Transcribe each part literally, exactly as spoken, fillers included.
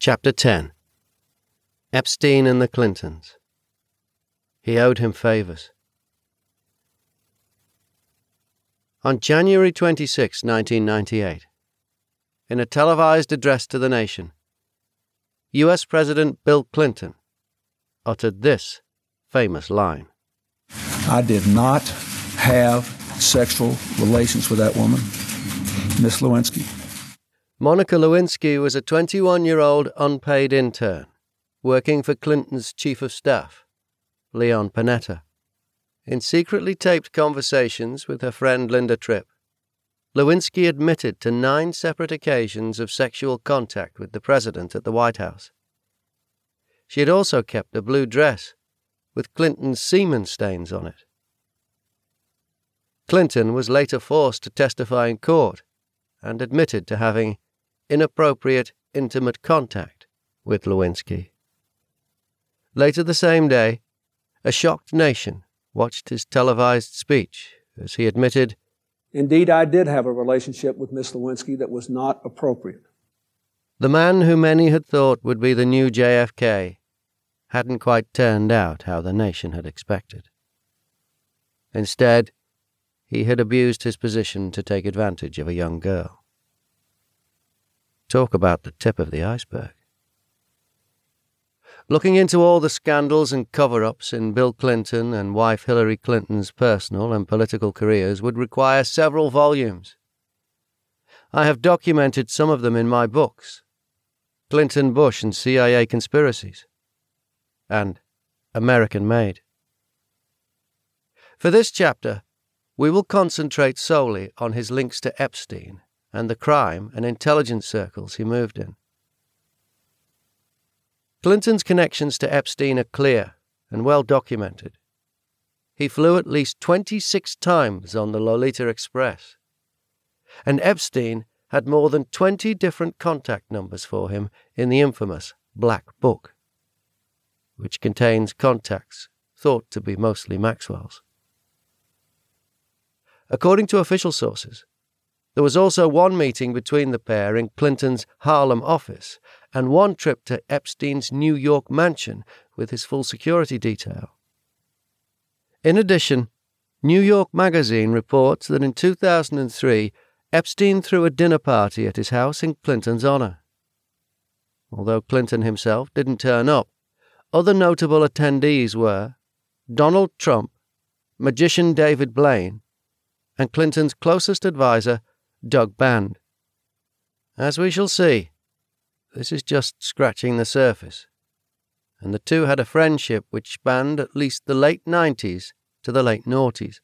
Chapter ten. Epstein and the Clintons. He owed him favours. On January twenty-sixth, nineteen ninety-eight, in a televised address to the nation, U S President Bill Clinton uttered this famous line. I did not have sexual relations with that woman, Miss Lewinsky. Monica Lewinsky was a twenty-one-year-old unpaid intern working for Clinton's chief of staff, Leon Panetta. In secretly taped conversations with her friend Linda Tripp, Lewinsky admitted to nine separate occasions of sexual contact with the president at the White House. She had also kept a blue dress with Clinton's semen stains on it. Clinton was later forced to testify in court and admitted to having inappropriate, intimate contact with Lewinsky. Later the same day, a shocked nation watched his televised speech as he admitted, "Indeed, I did have a relationship with Miss Lewinsky that was not appropriate." The man who many had thought would be the new J F K hadn't quite turned out how the nation had expected. Instead, he had abused his position to take advantage of a young girl. Talk about the tip of the iceberg. Looking into all the scandals and cover-ups in Bill Clinton and wife Hillary Clinton's personal and political careers would require several volumes. I have documented some of them in my books, Clinton, Bush and C I A Conspiracies, and American Made. For this chapter, we will concentrate solely on his links to Epstein and the crime and intelligence circles he moved in. Clinton's connections to Epstein are clear and well documented. He flew at least twenty-six times on the Lolita Express, and Epstein had more than twenty different contact numbers for him in the infamous Black Book, which contains contacts thought to be mostly Maxwell's. According to official sources, there was also one meeting between the pair in Clinton's Harlem office and one trip to Epstein's New York mansion with his full security detail. In addition, New York Magazine reports that in two thousand three, Epstein threw a dinner party at his house in Clinton's honor. Although Clinton himself didn't turn up, other notable attendees were Donald Trump, magician David Blaine, and Clinton's closest advisor, Doug Band. As we shall see, this is just scratching the surface, and the two had a friendship which spanned at least the late nineties to the late noughties.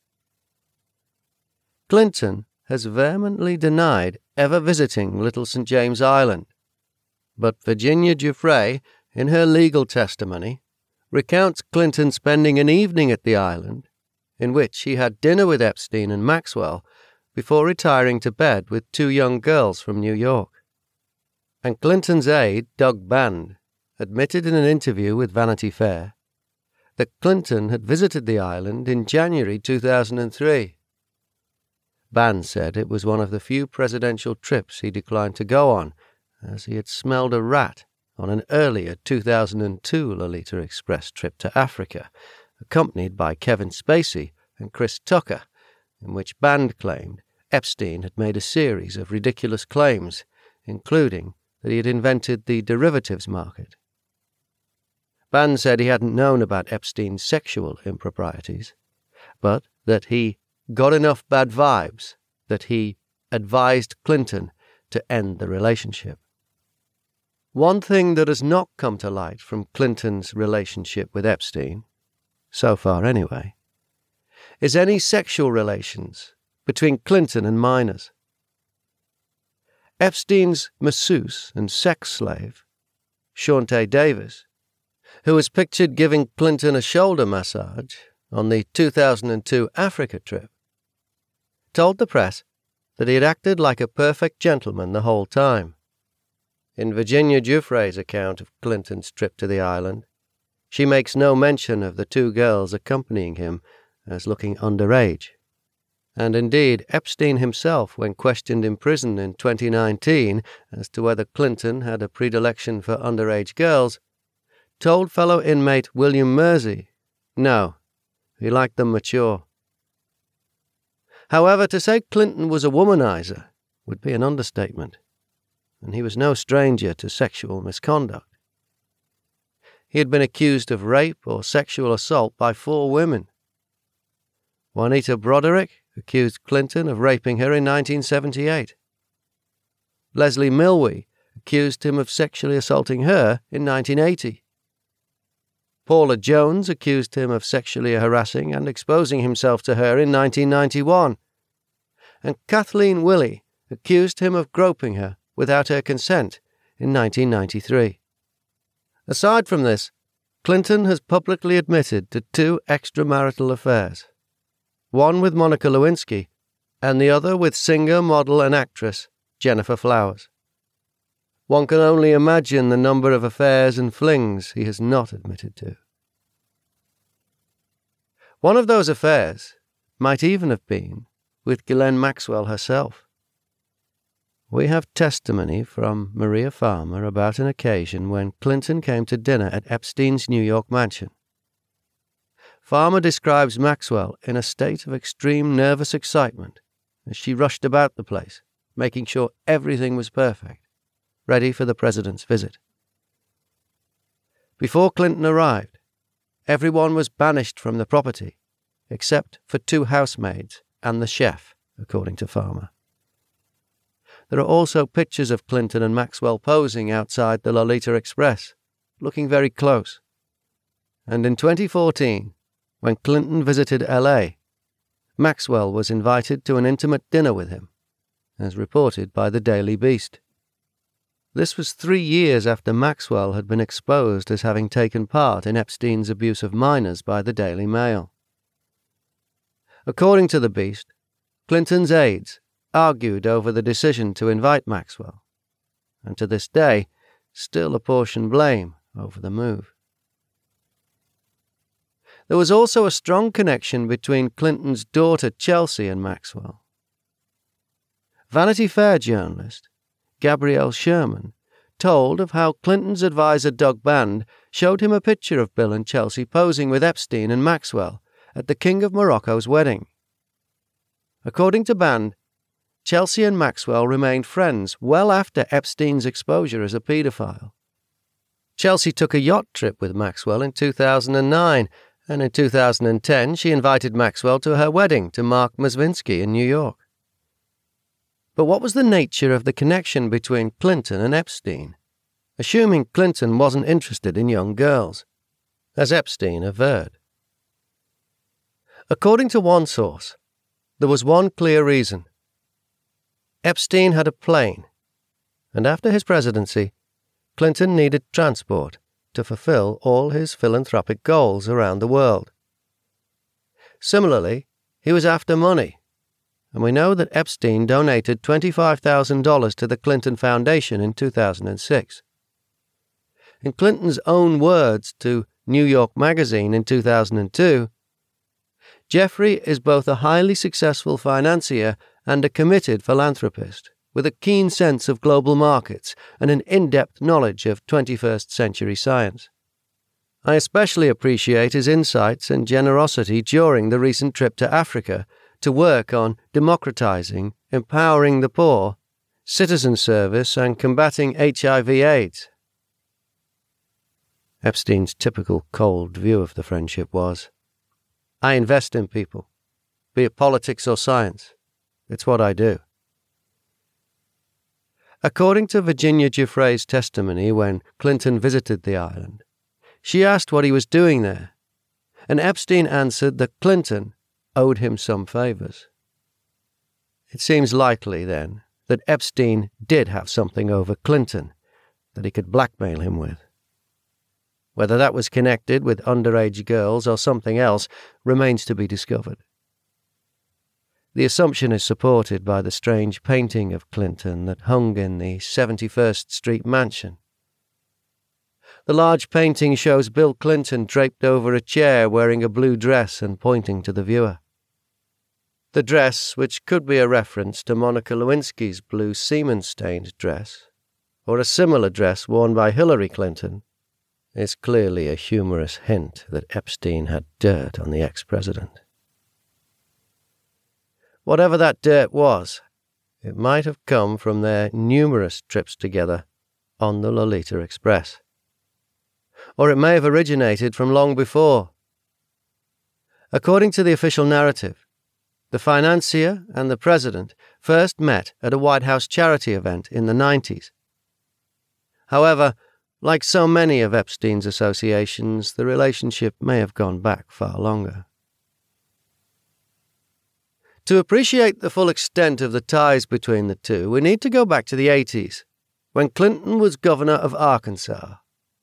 Clinton has vehemently denied ever visiting Little Saint James Island, but Virginia Giuffre, in her legal testimony, recounts Clinton spending an evening at the island in which he had dinner with Epstein and Maxwell before retiring to bed with two young girls from New York. And Clinton's aide, Doug Band, admitted in an interview with Vanity Fair that Clinton had visited the island in January two thousand three. Band said it was one of the few presidential trips he declined to go on, as he had smelled a rat on an earlier two thousand two Lolita Express trip to Africa, accompanied by Kevin Spacey and Chris Tucker, in which Band claimed Epstein had made a series of ridiculous claims, including that he had invented the derivatives market. Band said he hadn't known about Epstein's sexual improprieties, but that he got enough bad vibes that he advised Clinton to end the relationship. One thing that has not come to light from Clinton's relationship with Epstein, so far anyway, is any sexual relations between Clinton and minors. Epstein's masseuse and sex slave, Shaunta Davis, who was pictured giving Clinton a shoulder massage on the two thousand two Africa trip, told the press that he had acted like a perfect gentleman the whole time. In Virginia Giuffre's account of Clinton's trip to the island, she makes no mention of the two girls accompanying him as looking underage. And indeed, Epstein himself, when questioned in prison in twenty nineteen as to whether Clinton had a predilection for underage girls, told fellow inmate William Mersey, no, he liked them mature. However, to say Clinton was a womanizer would be an understatement, and he was no stranger to sexual misconduct. He had been accused of rape or sexual assault by four women. Juanita Broderick accused Clinton of raping her in nineteen seventy-eight. Leslie Milwee accused him of sexually assaulting her in nineteen eighty. Paula Jones accused him of sexually harassing and exposing himself to her in nineteen ninety-one. And Kathleen Willey accused him of groping her without her consent in nineteen ninety-three. Aside from this, Clinton has publicly admitted to two extramarital affairs, one with Monica Lewinsky and the other with singer, model, and actress Jennifer Flowers. One can only imagine the number of affairs and flings he has not admitted to. One of those affairs might even have been with Ghislaine Maxwell herself. We have testimony from Maria Farmer about an occasion when Clinton came to dinner at Epstein's New York mansion. Farmer describes Maxwell in a state of extreme nervous excitement as she rushed about the place, making sure everything was perfect, ready for the president's visit. Before Clinton arrived, everyone was banished from the property, except for two housemaids and the chef, according to Farmer. There are also pictures of Clinton and Maxwell posing outside the Lolita Express, looking very close. And in twenty fourteen, when Clinton visited L A, Maxwell was invited to an intimate dinner with him, as reported by the Daily Beast. This was three years after Maxwell had been exposed as having taken part in Epstein's abuse of minors by the Daily Mail. According to the Beast, Clinton's aides argued over the decision to invite Maxwell, and to this day still apportion blame over the move. There was also a strong connection between Clinton's daughter Chelsea and Maxwell. Vanity Fair journalist Gabrielle Sherman told of how Clinton's advisor Doug Band showed him a picture of Bill and Chelsea posing with Epstein and Maxwell at the King of Morocco's wedding. According to Band, Chelsea and Maxwell remained friends well after Epstein's exposure as a paedophile. Chelsea took a yacht trip with Maxwell in two thousand nine, and in two thousand ten she invited Maxwell to her wedding to Mark Mosvinsky in New York. But what was the nature of the connection between Clinton and Epstein, assuming Clinton wasn't interested in young girls, as Epstein averred? According to one source, there was one clear reason. Epstein had a plane, and after his presidency, Clinton needed transport to fulfill all his philanthropic goals around the world. Similarly, he was after money, and we know that Epstein donated twenty-five thousand dollars to the Clinton Foundation in two thousand six. In Clinton's own words to New York Magazine in two thousand two, Jeffrey is both a highly successful financier and a committed philanthropist, with a keen sense of global markets and an in-depth knowledge of twenty-first century science. I especially appreciate his insights and generosity during the recent trip to Africa to work on democratizing, empowering the poor, citizen service, and combating H I V AIDS. Epstein's typical cold view of the friendship was, I invest in people, be it politics or science. It's what I do. According to Virginia Giuffre's testimony when Clinton visited the island, she asked what he was doing there, and Epstein answered that Clinton owed him some favors. It seems likely, then, that Epstein did have something over Clinton that he could blackmail him with. Whether that was connected with underage girls or something else remains to be discovered. The assumption is supported by the strange painting of Clinton that hung in the seventy-first Street mansion. The large painting shows Bill Clinton draped over a chair wearing a blue dress and pointing to the viewer. The dress, which could be a reference to Monica Lewinsky's blue semen-stained dress, or a similar dress worn by Hillary Clinton, is clearly a humorous hint that Epstein had dirt on the ex-president. Whatever that dirt was, it might have come from their numerous trips together on the Lolita Express. Or it may have originated from long before. According to the official narrative, the financier and the president first met at a White House charity event in the nineties. However, like so many of Epstein's associations, the relationship may have gone back far longer. To appreciate the full extent of the ties between the two, we need to go back to the eighties, when Clinton was governor of Arkansas.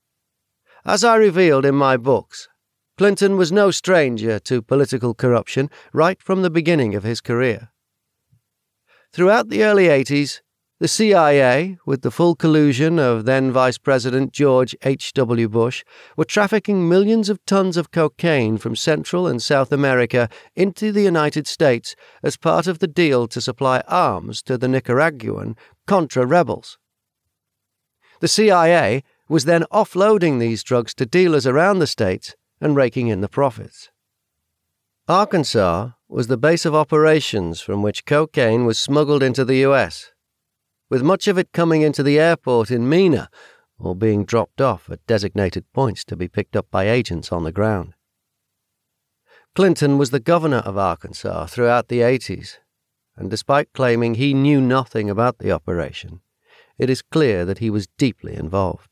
As I revealed in my books, Clinton was no stranger to political corruption right from the beginning of his career. Throughout the early eighties, the C I A, with the full collusion of then Vice President George H W Bush, were trafficking millions of tons of cocaine from Central and South America into the United States as part of the deal to supply arms to the Nicaraguan Contra rebels. The C I A was then offloading these drugs to dealers around the states and raking in the profits. Arkansas was the base of operations from which cocaine was smuggled into the U S, with much of it coming into the airport in Mena or being dropped off at designated points to be picked up by agents on the ground. Clinton was the governor of Arkansas throughout the eighties, and despite claiming he knew nothing about the operation, it is clear that he was deeply involved.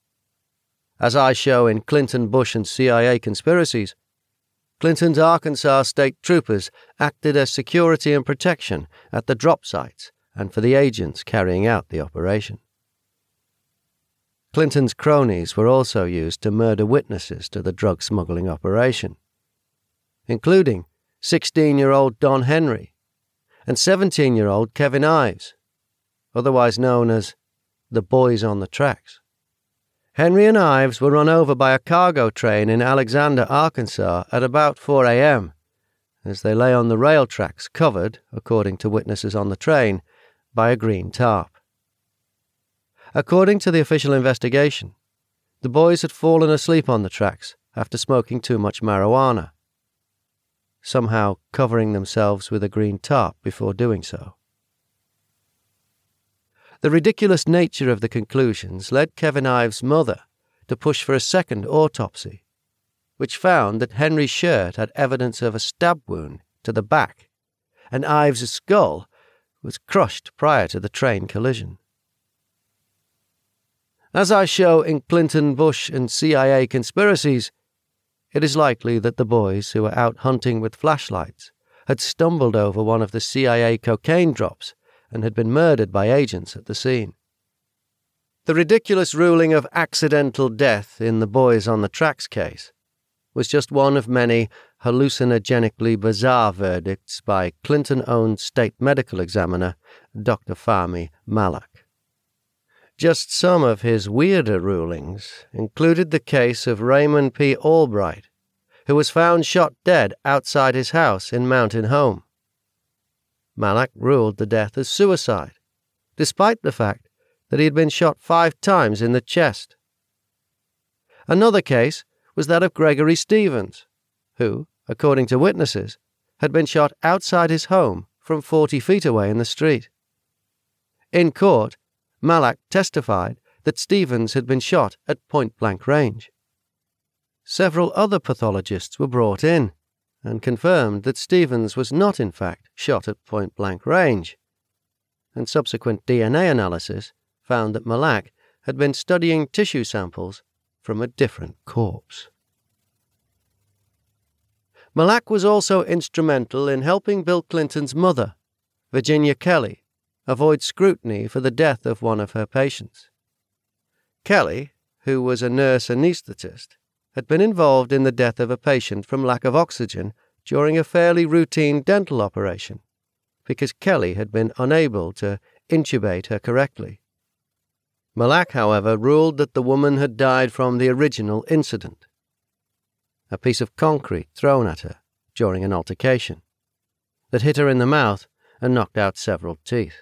As I show in Clinton, Bush, and C I A Conspiracies, Clinton's Arkansas state troopers acted as security and protection at the drop sites and for the agents carrying out the operation. Clinton's cronies were also used to murder witnesses to the drug smuggling operation, including sixteen-year-old Don Henry and seventeen-year-old Kevin Ives, otherwise known as the Boys on the Tracks. Henry and Ives were run over by a cargo train in Alexander, Arkansas at about four a.m. as they lay on the rail tracks covered, according to witnesses on the train, by a green tarp. According to the official investigation, the boys had fallen asleep on the tracks after smoking too much marijuana, somehow covering themselves with a green tarp before doing so. The ridiculous nature of the conclusions led Kevin Ives' mother to push for a second autopsy, which found that Henry's shirt had evidence of a stab wound to the back, and Ives' skull was crushed prior to the train collision. As I show in Clinton, Bush, and C I A Conspiracies, it is likely that the boys who were out hunting with flashlights had stumbled over one of the C I A cocaine drops and had been murdered by agents at the scene. The ridiculous ruling of accidental death in the Boys on the Tracks case was just one of many hallucinogenically bizarre verdicts by Clinton-owned state medical examiner Doctor Fahmy Malak. Just some of his weirder rulings included the case of Raymond P. Albright, who was found shot dead outside his house in Mountain Home. Malak ruled the death as suicide, despite the fact that he had been shot five times in the chest. Another case was that of Gregory Stevens, who, according to witnesses, had been shot outside his home from forty feet away in the street. In court, Malak testified that Stevens had been shot at point-blank range. Several other pathologists were brought in and confirmed that Stevens was not in fact shot at point-blank range, and subsequent D N A analysis found that Malak had been studying tissue samples from a different corpse. Malak was also instrumental in helping Bill Clinton's mother, Virginia Kelly, avoid scrutiny for the death of one of her patients. Kelly, who was a nurse anesthetist, had been involved in the death of a patient from lack of oxygen during a fairly routine dental operation, because Kelly had been unable to intubate her correctly. Malak, however, ruled that the woman had died from the original incident, a piece of concrete thrown at her during an altercation, that hit her in the mouth and knocked out several teeth.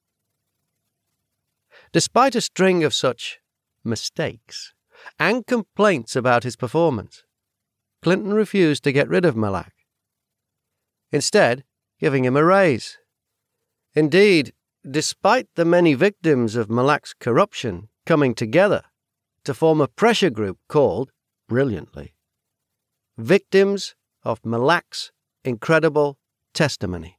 Despite a string of such mistakes and complaints about his performance, Clinton refused to get rid of Malak, instead giving him a raise. Indeed, despite the many victims of Malak's corruption coming together to form a pressure group called, brilliantly, Victims of Malak's Incredible Testimony.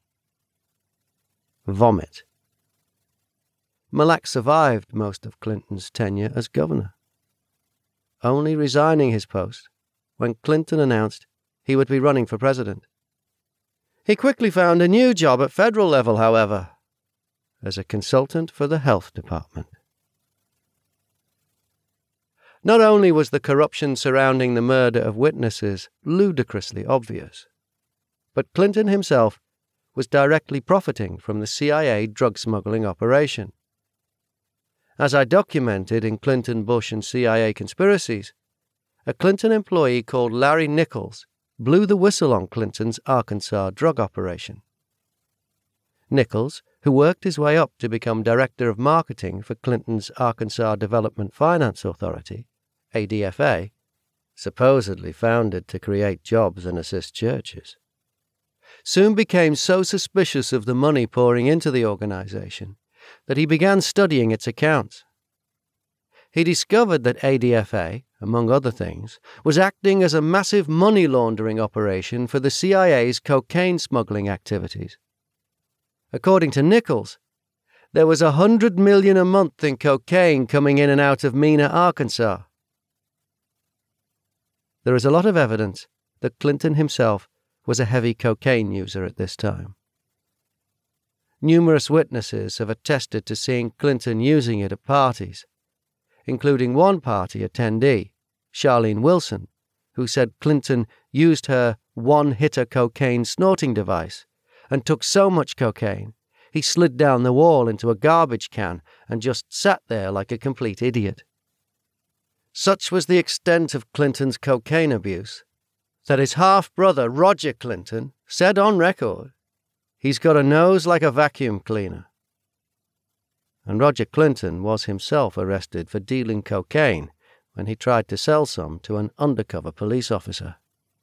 Vomit. Malak survived most of Clinton's tenure as governor, only resigning his post when Clinton announced he would be running for president. He quickly found a new job at federal level, however, as a consultant for the health department. Not only was the corruption surrounding the murder of witnesses ludicrously obvious, but Clinton himself was directly profiting from the C I A drug smuggling operation. As I documented in Clinton, Bush, and C I A Conspiracies, a Clinton employee called Larry Nichols blew the whistle on Clinton's Arkansas drug operation. Nichols, who worked his way up to become Director of Marketing for Clinton's Arkansas Development Finance Authority, A D F A, supposedly founded to create jobs and assist churches, soon became so suspicious of the money pouring into the organization that he began studying its accounts. He discovered that A D F A, among other things, was acting as a massive money laundering operation for the C I A's cocaine smuggling activities. According to Nichols, there was a hundred million a month in cocaine coming in and out of Mena, Arkansas. There is a lot of evidence that Clinton himself was a heavy cocaine user at this time. Numerous witnesses have attested to seeing Clinton using it at parties, including one party attendee, Charlene Wilson, who said Clinton used her one-hitter cocaine snorting device and took so much cocaine he slid down the wall into a garbage can and just sat there like a complete idiot. Such was the extent of Clinton's cocaine abuse that his half-brother Roger Clinton said on record, "He's got a nose like a vacuum cleaner." And Roger Clinton was himself arrested for dealing cocaine when he tried to sell some to an undercover police officer.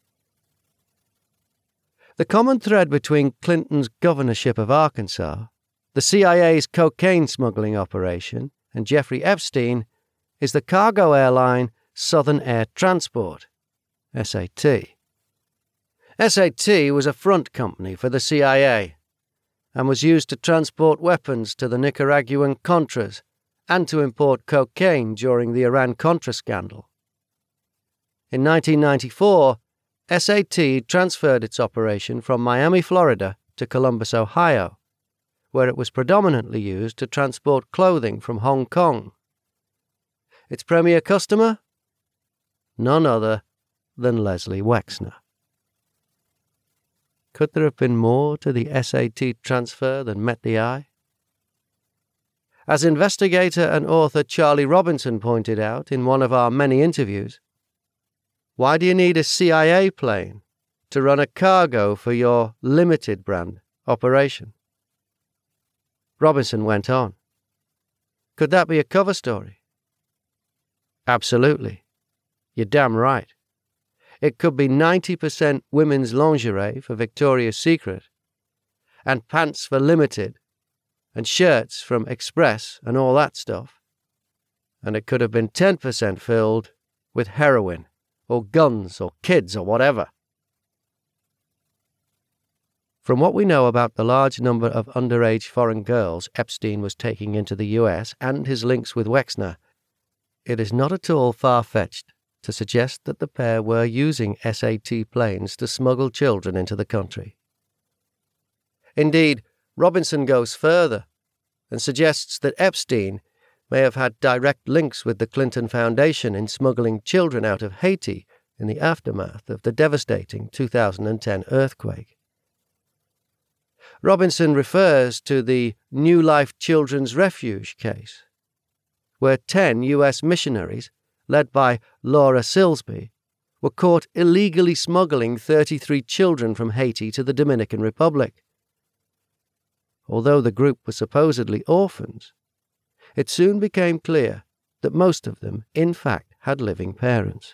The common thread between Clinton's governorship of Arkansas, the C I A's cocaine smuggling operation, and Jeffrey Epstein is the cargo airline Southern Air Transport, S A T. S A T was a front company for the C I A and was used to transport weapons to the Nicaraguan Contras and to import cocaine during the Iran-Contra scandal. In nineteen ninety-four, S A T transferred its operation from Miami, Florida to Columbus, Ohio, where it was predominantly used to transport clothing from Hong Kong. Its premier customer? None other than Leslie Wexner. Could there have been more to the S A T transfer than met the eye? As investigator and author Charlie Robinson pointed out in one of our many interviews, why do you need a C I A plane to run a cargo for your limited brand operation? Robinson went on. Could that be a cover story? Absolutely. You're damn right. It could be ninety percent women's lingerie for Victoria's Secret, and pants for Limited, and shirts from Express and all that stuff. And it could have been ten percent filled with heroin, or guns, or kids, or whatever. From what we know about the large number of underage foreign girls Epstein was taking into the U S and his links with Wexner, it is not at all far-fetched to suggest that the pair were using S A T planes to smuggle children into the country. Indeed, Robinson goes further and suggests that Epstein may have had direct links with the Clinton Foundation in smuggling children out of Haiti in the aftermath of the devastating two thousand ten earthquake. Robinson refers to the New Life Children's Refuge case, where ten U S missionaries, led by Laura Silsby, were caught illegally smuggling thirty-three children from Haiti to the Dominican Republic, although the group were supposedly orphans, it soon became clear that most of them, in fact, had living parents.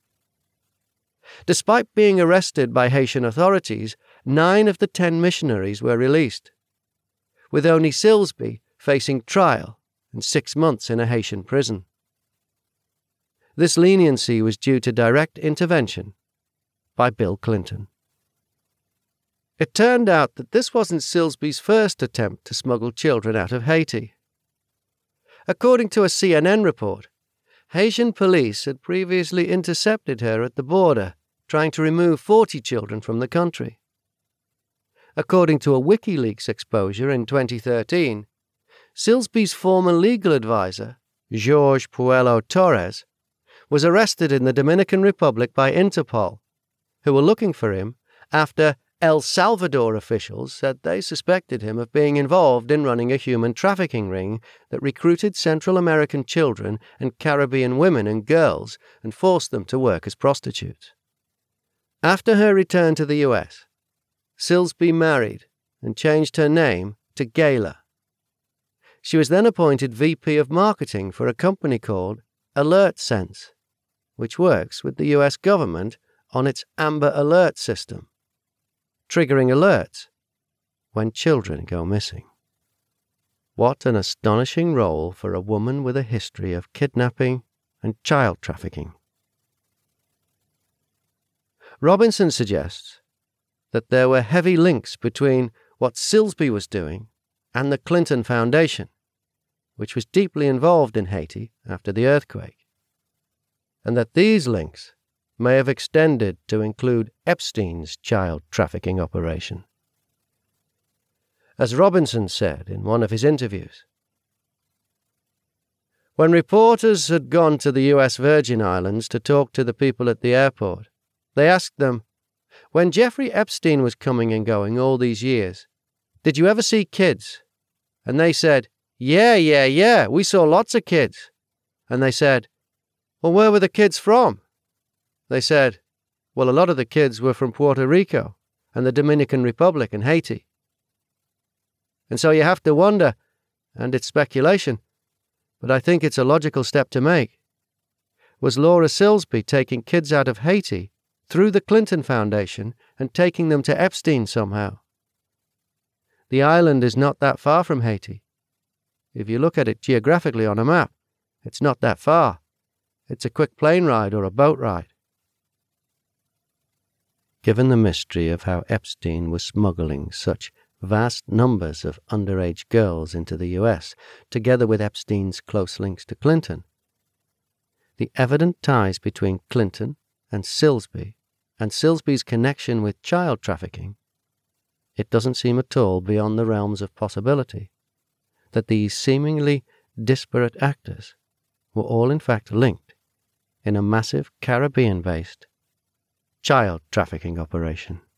Despite being arrested by Haitian authorities, nine of the ten missionaries were released, with only Silsby facing trial and six months in a Haitian prison. This leniency was due to direct intervention by Bill Clinton. It turned out that this wasn't Silsby's first attempt to smuggle children out of Haiti. According to a C N N report, Haitian police had previously intercepted her at the border, trying to remove forty children from the country. According to a WikiLeaks exposure in twenty thirteen, Silsby's former legal advisor, Jorge Puello Torres, was arrested in the Dominican Republic by Interpol, who were looking for him after El Salvador officials said they suspected him of being involved in running a human trafficking ring that recruited Central American children and Caribbean women and girls and forced them to work as prostitutes. After her return to the U S, Silsby married and changed her name to Gayla. She was then appointed V P of Marketing for a company called AlertSense, which works with the U S government on its Amber Alert system, triggering alerts when children go missing. What an astonishing role for a woman with a history of kidnapping and child trafficking. Robinson suggests that there were heavy links between what Silsby was doing and the Clinton Foundation, which was deeply involved in Haiti after the earthquake, and that these links may have extended to include Epstein's child trafficking operation. As Robinson said in one of his interviews, when reporters had gone to the U S Virgin Islands to talk to the people at the airport, they asked them, "When Jeffrey Epstein was coming and going all these years, did you ever see kids?" And they said, "Yeah, yeah, yeah, we saw lots of kids." And they said, "Well, where were the kids from?" They said, "Well, a lot of the kids were from Puerto Rico and the Dominican Republic and Haiti." And so you have to wonder, and it's speculation, but I think it's a logical step to make. Was Laura Silsby taking kids out of Haiti through the Clinton Foundation and taking them to Epstein somehow? The island is not that far from Haiti. If you look at it geographically on a map, it's not that far. It's a quick plane ride or a boat ride. Given the mystery of how Epstein was smuggling such vast numbers of underage girls into the U S, together with Epstein's close links to Clinton, the evident ties between Clinton and Silsby, and Silsby's connection with child trafficking, it doesn't seem at all beyond the realms of possibility that these seemingly disparate actors were all in fact linked in a massive Caribbean-based child trafficking operation.